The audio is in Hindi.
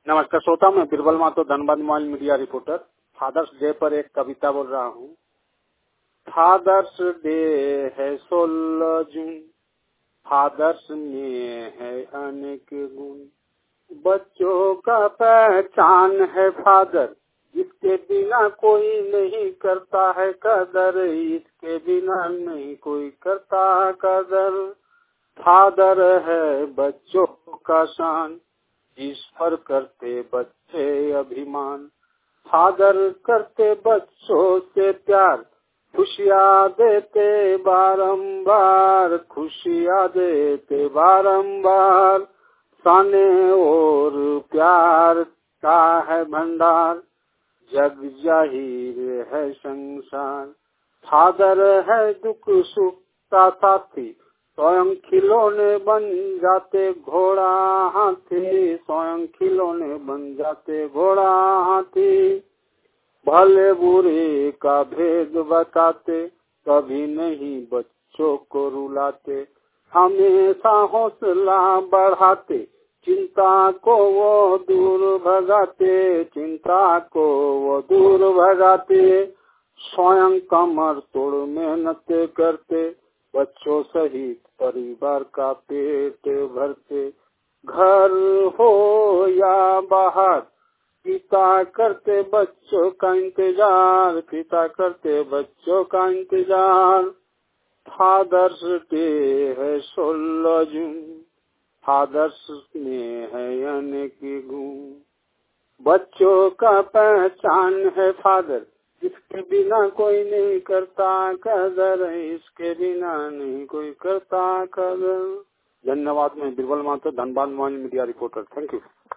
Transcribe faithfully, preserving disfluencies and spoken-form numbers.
नमस्कार श्रोता, मैं Birbal Mato Dhanbad mobile media reporter. Father's Day पर एक कविता बोल रहा हूँ। फादर्स डे है सोलह जून, फादर्स में है अनेक गुण। बच्चों का पहचान है फादर, इसके बिना कोई नहीं करता है कदर, इसके बिना नहीं कोई करता कदर। फादर है बच्चों का शान, इस पर करते बच्चे अभिमान। फादर करते बच्चों से प्यार, खुशियाँ देते बारंबार, खुशियाँ देते बारंबार। साने और प्यार का है भंडार, जग जाहिर है संसार। फादर है दुख सुख का साथी, स्वयं खिलौने बन जाते घोड़ा हाथी, स्वयं खिलौने बन जाते घोड़ा हाथी। भले बुरे का भेद बताते, कभी नहीं बच्चों को रुलाते, हमेशा हौसला बढ़ाते, चिंता को वो दूर भगाते, चिंता को वो दूर भगाते। स्वयं कमर तोड़ मेहनत करते, बच्चों सहित परिवार का पेट भरते। घर हो या बाहर, पिता करते बच्चों का इंतजार, पिता करते बच्चों का इंतजार। फादर्स डे है सोलह जून, फादर्स में है अनेक गुण। बच्चों का पहचान है फादर, इसके बिना कोई नहीं करता कदर, इसके बिना नहीं कोई करता कदर। धन्यवाद। मैं Birbal Mato Dhanbad mobile media reporter. Thank you.